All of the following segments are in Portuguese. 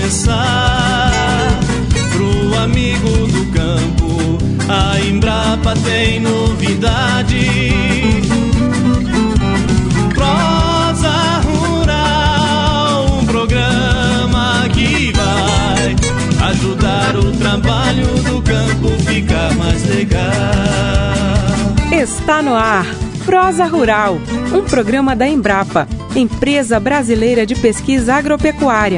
começar. Pro amigo do campo, a Embrapa tem novidade. Prosa Rural, um programa que vai ajudar o trabalho do campo ficar mais legal. Está no ar Prosa Rural, um programa da Embrapa, Empresa Brasileira de Pesquisa Agropecuária.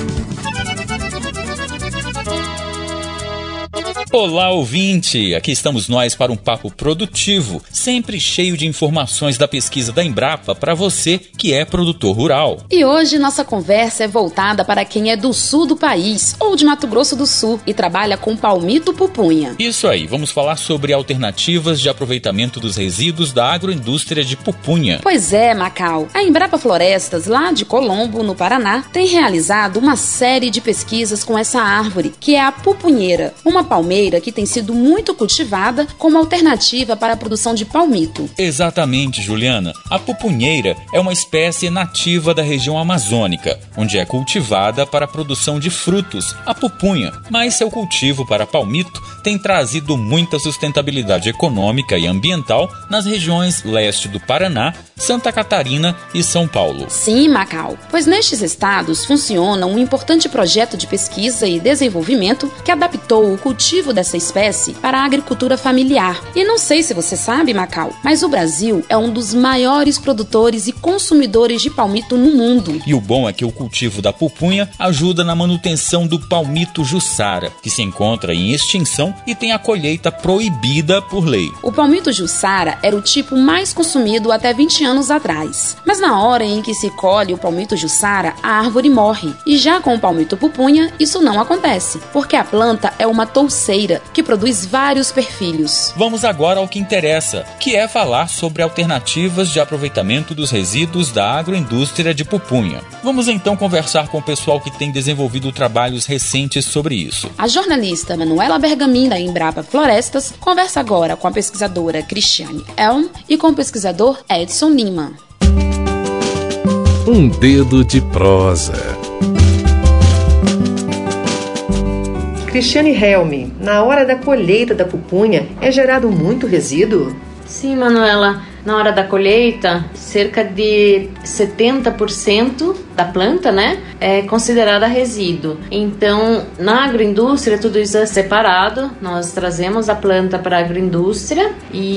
Olá, ouvinte! Aqui estamos nós para um papo produtivo, sempre cheio de informações da pesquisa da Embrapa para você que é produtor rural. E hoje nossa conversa é voltada para quem é do sul do país ou de Mato Grosso do Sul e trabalha com palmito pupunha. Isso aí, vamos falar sobre alternativas de aproveitamento dos resíduos da agroindústria de pupunha. Pois é, Macau. A Embrapa Florestas, lá de Colombo, no Paraná, tem realizado uma série de pesquisas com essa árvore, que é a pupunheira, uma palmeira que tem sido muito cultivada como alternativa para a produção de palmito. Exatamente, Juliana. A pupunheira é uma espécie nativa da região amazônica, onde é cultivada para a produção de frutos, a pupunha. Mas seu cultivo para palmito tem trazido muita sustentabilidade econômica e ambiental nas regiões leste do Paraná, Santa Catarina e São Paulo. Sim, Macau, pois nestes estados funciona um importante projeto de pesquisa e desenvolvimento que adaptou o cultivo dessa espécie para a agricultura familiar. E não sei se você sabe, Macau, mas o Brasil é um dos maiores produtores e consumidores de palmito no mundo. E o bom é que o cultivo da pupunha ajuda na manutenção do palmito jussara, que se encontra em extinção e tem a colheita proibida por lei. O palmito jussara era o tipo mais consumido até 20 anos atrás. Mas na hora em que se colhe o palmito jussara, a árvore morre. E já com o palmito pupunha, isso não acontece, porque a planta é uma touceira que produz vários perfilhos. Vamos agora ao que interessa, que é falar sobre alternativas de aproveitamento dos resíduos da agroindústria de pupunha. Vamos então conversar com o pessoal que tem desenvolvido trabalhos recentes sobre isso. A jornalista Manuela Bergamin, da Embrapa Florestas, conversa agora com a pesquisadora Cristiane Elm e com o pesquisador Edson Lima. Um dedo de prosa. Cristiane Helm, na hora da colheita da pupunha, é gerado muito resíduo? Sim, Manuela. Na hora da colheita, cerca de 70% da planta, é considerada resíduo. Então, na agroindústria, tudo isso é separado. Nós trazemos a planta para a agroindústria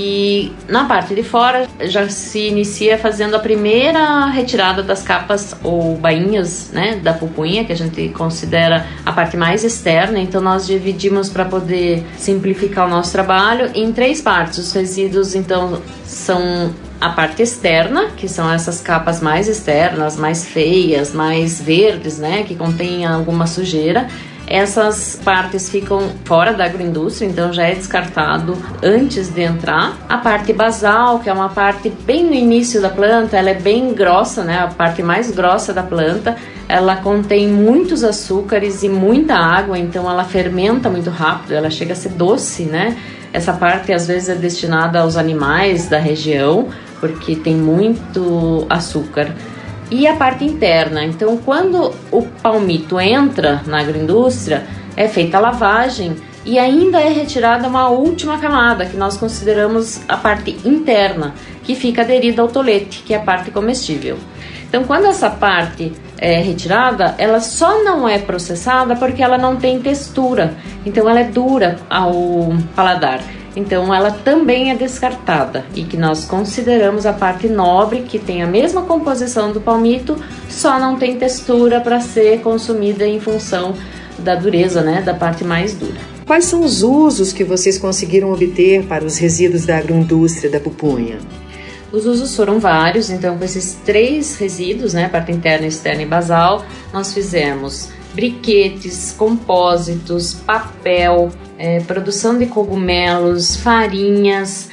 e na parte de fora já se inicia fazendo a primeira retirada das capas ou bainhas, da pupunha, que a gente considera a parte mais externa. Então, nós dividimos para poder simplificar o nosso trabalho em 3 partes. Os resíduos, então, são a parte externa, que são essas capas mais externas, mais feias, mais verdes, que contêm alguma sujeira. Essas partes ficam fora da agroindústria, então já é descartado antes de entrar. A parte basal, que é uma parte bem no início da planta, ela é bem grossa, a parte mais grossa da planta. Ela contém muitos açúcares e muita água, então ela fermenta muito rápido, ela chega a ser doce, Essa parte às vezes é destinada aos animais da região, porque tem muito açúcar. E a parte interna, então quando o palmito entra na agroindústria, é feita a lavagem e ainda é retirada uma última camada, que nós consideramos a parte interna, que fica aderida ao tolete, que é a parte comestível. Então quando essa parte é retirada, ela só não é processada porque ela não tem textura, então ela é dura ao paladar. Então ela também é descartada e que nós consideramos a parte nobre, que tem a mesma composição do palmito, só não tem textura para ser consumida em função da dureza, da parte mais dura. Quais são os usos que vocês conseguiram obter para os resíduos da agroindústria da pupunha? Os usos foram vários, então com esses 3 resíduos, parte interna, externa e basal, nós fizemos briquetes, compósitos, papel, produção de cogumelos, farinhas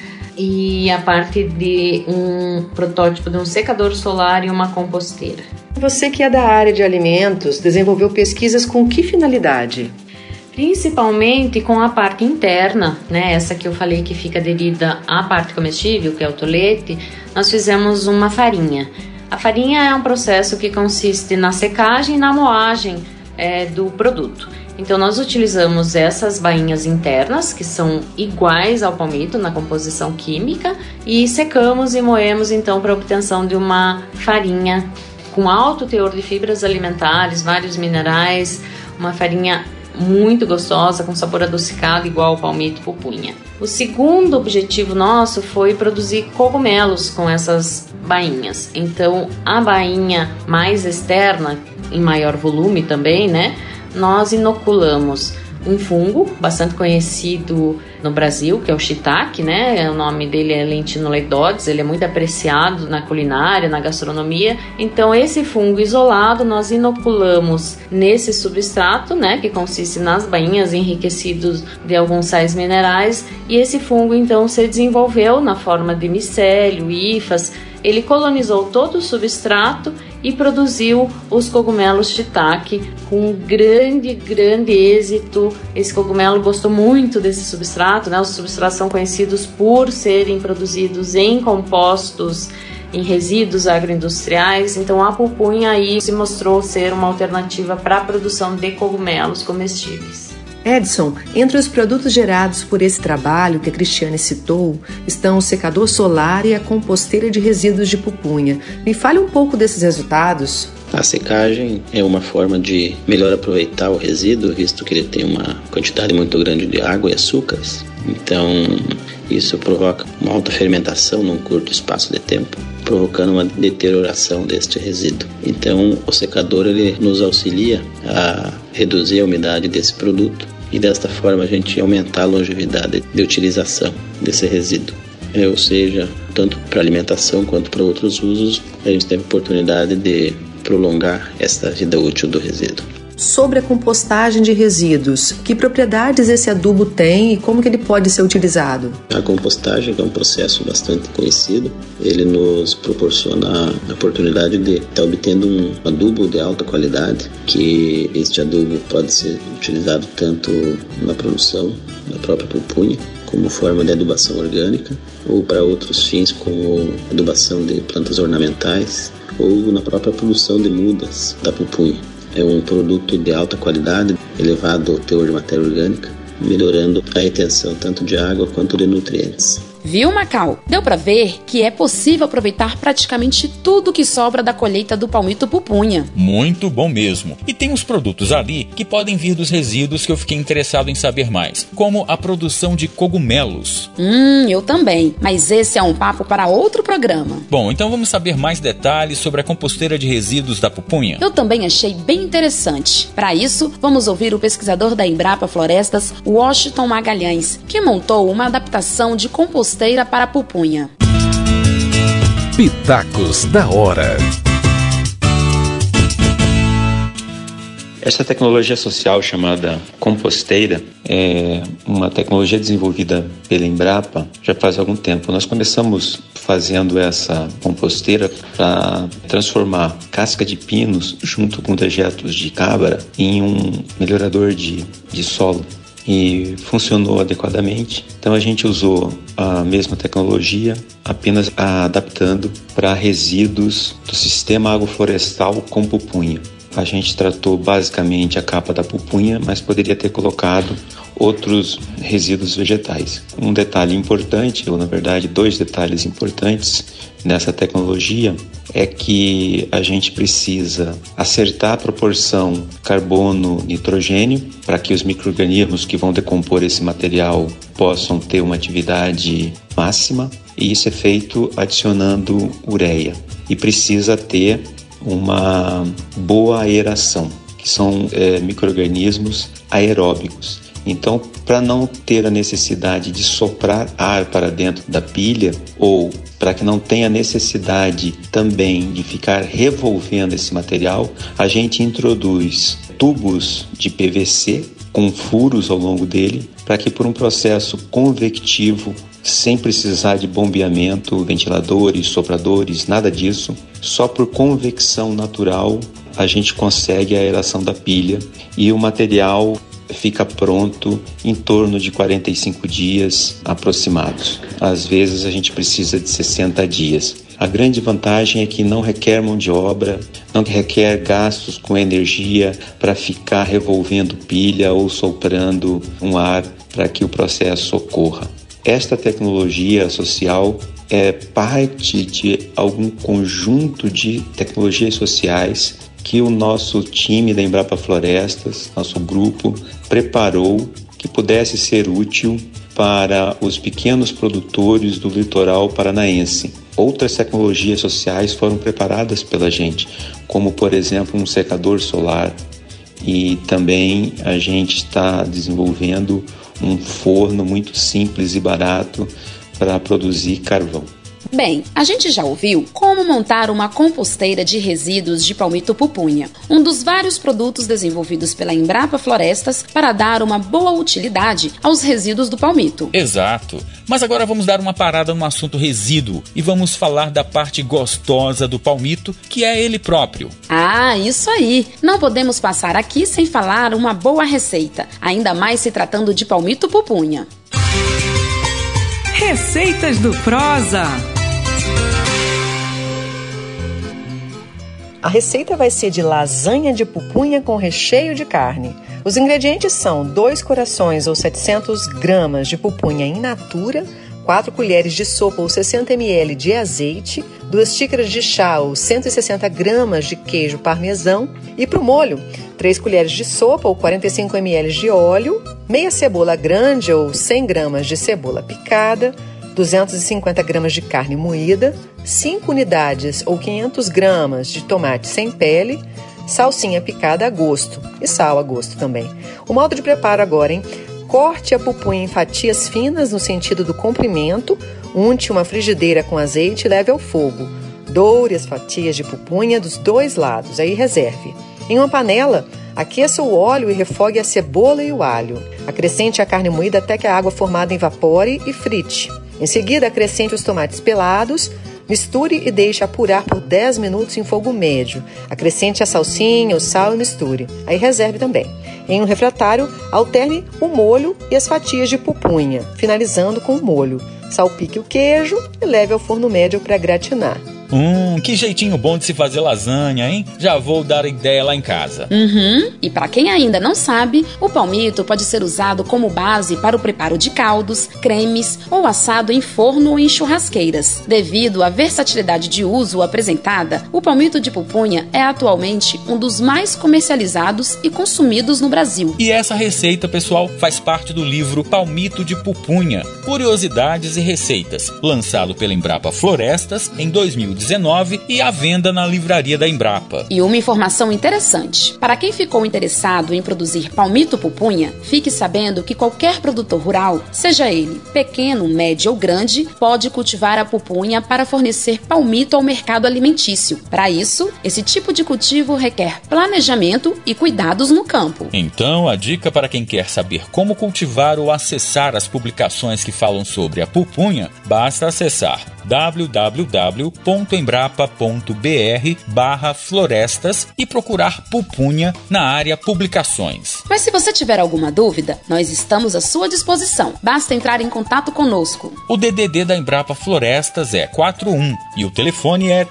e a parte de um protótipo de um secador solar e uma composteira. Você que é da área de alimentos, desenvolveu pesquisas com que finalidade? Principalmente com a parte interna, essa que eu falei que fica aderida à parte comestível, que é o tolete, nós fizemos uma farinha. A farinha é um processo que consiste na secagem e na moagem do produto. Então nós utilizamos essas bainhas internas, que são iguais ao palmito na composição química, e secamos e moemos então para a obtenção de uma farinha com alto teor de fibras alimentares, vários minerais, uma farinha muito gostosa, com sabor adocicado igual ao palmito pupunha. O segundo objetivo nosso foi produzir cogumelos com essas bainhas. Então a bainha mais externa, em maior volume também, nós inoculamos um fungo bastante conhecido no Brasil, que é o shiitake, O nome dele é Lentinoleidodes, ele é muito apreciado na culinária, na gastronomia. Então esse fungo isolado nós inoculamos nesse substrato, que consiste nas bainhas enriquecidos de alguns sais minerais, e esse fungo então se desenvolveu na forma de micélio, hifas. Ele colonizou todo o substrato e produziu os cogumelos shiitake com grande êxito. Esse cogumelo gostou muito desse substrato, Os substratos são conhecidos por serem produzidos em compostos, em resíduos agroindustriais. Então a pupunha aí se mostrou ser uma alternativa para a produção de cogumelos comestíveis. Edson, entre os produtos gerados por esse trabalho que a Cristiane citou, estão o secador solar e a composteira de resíduos de pupunha. Me fale um pouco desses resultados. A secagem é uma forma de melhor aproveitar o resíduo, visto que ele tem uma quantidade muito grande de água e açúcares. Então, isso provoca uma alta fermentação num curto espaço de tempo, provocando uma deterioração deste resíduo. Então, o secador ele nos auxilia a reduzir a umidade desse produto e desta forma a gente aumentar a longevidade de utilização desse resíduo. Ou seja, tanto para alimentação quanto para outros usos, a gente tem a oportunidade de prolongar esta vida útil do resíduo. Sobre a compostagem de resíduos, que propriedades esse adubo tem e como que ele pode ser utilizado? A compostagem é um processo bastante conhecido. Ele nos proporciona a oportunidade de estar obtendo um adubo de alta qualidade, que este adubo pode ser utilizado tanto na produção da própria pupunha, como forma de adubação orgânica, ou para outros fins como adubação de plantas ornamentais, ou na própria produção de mudas da pupunha. É um produto de alta qualidade, elevado teor de matéria orgânica, melhorando a retenção tanto de água quanto de nutrientes. Viu, Macau? Deu pra ver que é possível aproveitar praticamente tudo que sobra da colheita do palmito pupunha. Muito bom mesmo. E tem uns produtos ali que podem vir dos resíduos que eu fiquei interessado em saber mais, como a produção de cogumelos. Eu também, mas esse é um papo para outro programa. Bom, então vamos saber mais detalhes sobre a composteira de resíduos da pupunha? Eu também achei bem interessante. Para isso, vamos ouvir o pesquisador da Embrapa Florestas, Washington Magalhães, que montou uma adaptação de composteira para a pupunha. Pitacos da hora. Essa tecnologia social chamada composteira é uma tecnologia desenvolvida pela Embrapa já faz algum tempo. Nós começamos fazendo essa composteira para transformar casca de pinos junto com dejetos de cabra em um melhorador de solo. E funcionou adequadamente. Então a gente usou a mesma tecnologia, apenas adaptando para resíduos do sistema agroflorestal com pupunha. A gente tratou basicamente a capa da pupunha, mas poderia ter colocado outros resíduos vegetais. Um detalhe importante, ou na verdade 2 detalhes importantes nessa tecnologia, é que a gente precisa acertar a proporção carbono-nitrogênio para que os micro-organismos que vão decompor esse material possam ter uma atividade máxima, e isso é feito adicionando ureia. E precisa ter uma boa aeração, que são micro-organismos aeróbicos. Então, para não ter a necessidade de soprar ar para dentro da pilha, ou para que não tenha necessidade também de ficar revolvendo esse material, a gente introduz tubos de PVC com furos ao longo dele, para que por um processo convectivo, sem precisar de bombeamento, ventiladores, sopradores, nada disso, só por convecção natural a gente consegue a aeração da pilha e o material fica pronto em torno de 45 dias aproximados. Às vezes a gente precisa de 60 dias. A grande vantagem é que não requer mão de obra, não requer gastos com energia para ficar revolvendo pilha ou soprando um ar para que o processo ocorra. Esta tecnologia social é parte de algum conjunto de tecnologias sociais que o nosso time da Embrapa Florestas, nosso grupo, preparou que pudesse ser útil para os pequenos produtores do litoral paranaense. Outras tecnologias sociais foram preparadas pela gente, como, por exemplo, um secador solar. E também a gente está desenvolvendo um forno muito simples e barato para produzir carvão. Bem, a gente já ouviu como montar uma composteira de resíduos de palmito pupunha, um dos vários produtos desenvolvidos pela Embrapa Florestas para dar uma boa utilidade aos resíduos do palmito. Exato. Mas agora vamos dar uma parada no assunto resíduo e vamos falar da parte gostosa do palmito, que é ele próprio. Ah, isso aí! Não podemos passar aqui sem falar uma boa receita, ainda mais se tratando de palmito pupunha. Receitas do Prosa. A receita vai ser de lasanha de pupunha com recheio de carne. Os ingredientes são 2 corações ou 700 gramas de pupunha in natura, 4 colheres de sopa ou 60 ml de azeite, 2 xícaras de chá ou 160 gramas de queijo parmesão e para o molho, 3 colheres de sopa ou 45 ml de óleo, meia cebola grande ou 100 gramas de cebola picada, 250 gramas de carne moída, 5 unidades ou 500 gramas de tomate sem pele, salsinha picada a gosto e sal a gosto também. O modo de preparo agora, hein? Corte a pupunha em fatias finas no sentido do comprimento, unte uma frigideira com azeite e leve ao fogo. Doure as fatias de pupunha dos 2 lados, aí reserve. Em uma panela, aqueça o óleo e refogue a cebola e o alho. Acrescente a carne moída até que a água formada evapore e frite. Em seguida, acrescente os tomates pelados, misture e deixe apurar por 10 minutos em fogo médio. Acrescente a salsinha, o sal e misture. Aí reserve também. Em um refratário, alterne o molho e as fatias de pupunha, finalizando com o molho. Salpique o queijo e leve ao forno médio para gratinar. Que jeitinho bom de se fazer lasanha, hein? Já vou dar ideia lá em casa. E para quem ainda não sabe, o palmito pode ser usado como base para o preparo de caldos, cremes ou assado em forno ou em churrasqueiras. Devido à versatilidade de uso apresentada, o palmito de pupunha é atualmente um dos mais comercializados e consumidos no Brasil. E essa receita, pessoal, faz parte do livro Palmito de Pupunha, Curiosidades e Receitas, lançado pela Embrapa Florestas em 2019 e à venda na livraria da Embrapa. E uma informação interessante: para quem ficou interessado em produzir palmito pupunha, fique sabendo que qualquer produtor rural, seja ele pequeno, médio ou grande, pode cultivar a pupunha para fornecer palmito ao mercado alimentício. Para isso, esse tipo de cultivo requer planejamento e cuidados no campo. Então, a dica para quem quer saber como cultivar ou acessar as publicações que falam sobre a pupunha, basta acessar www.embrapa.br/florestas e procurar pupunha na área publicações. Mas se você tiver alguma dúvida, nós estamos à sua disposição. Basta entrar em contato conosco. O DDD da Embrapa Florestas é 41 e o telefone é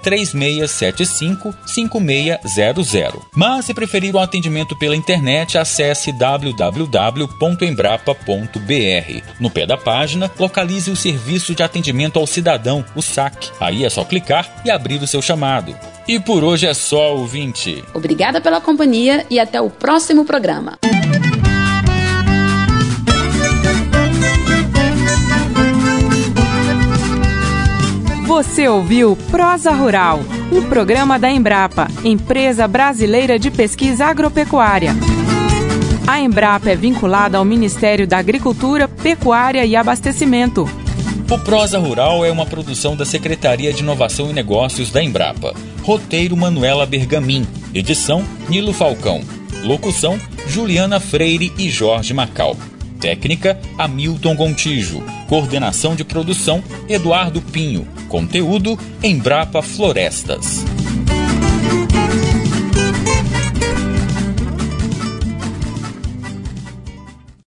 3675-5600. Mas se preferir o atendimento pela internet, acesse www.embrapa.br. No pé da página, localize o Serviço de Atendimento ao Cidadão, o SAC. Aí é só clicar e abrir o seu chamado. E por hoje é só, ouvinte. Obrigada pela companhia e até o próximo programa. Você ouviu Prosa Rural, um programa da Embrapa, Empresa Brasileira de Pesquisa Agropecuária. A Embrapa é vinculada ao Ministério da Agricultura, Pecuária e Abastecimento. O Prosa Rural é uma produção da Secretaria de Inovação e Negócios da Embrapa. Roteiro Manuela Bergamin. Edição Nilo Falcão. Locução Juliana Freire e Jorge Macal. Técnica Hamilton Gontijo. Coordenação de produção Eduardo Pinho. Conteúdo Embrapa Florestas.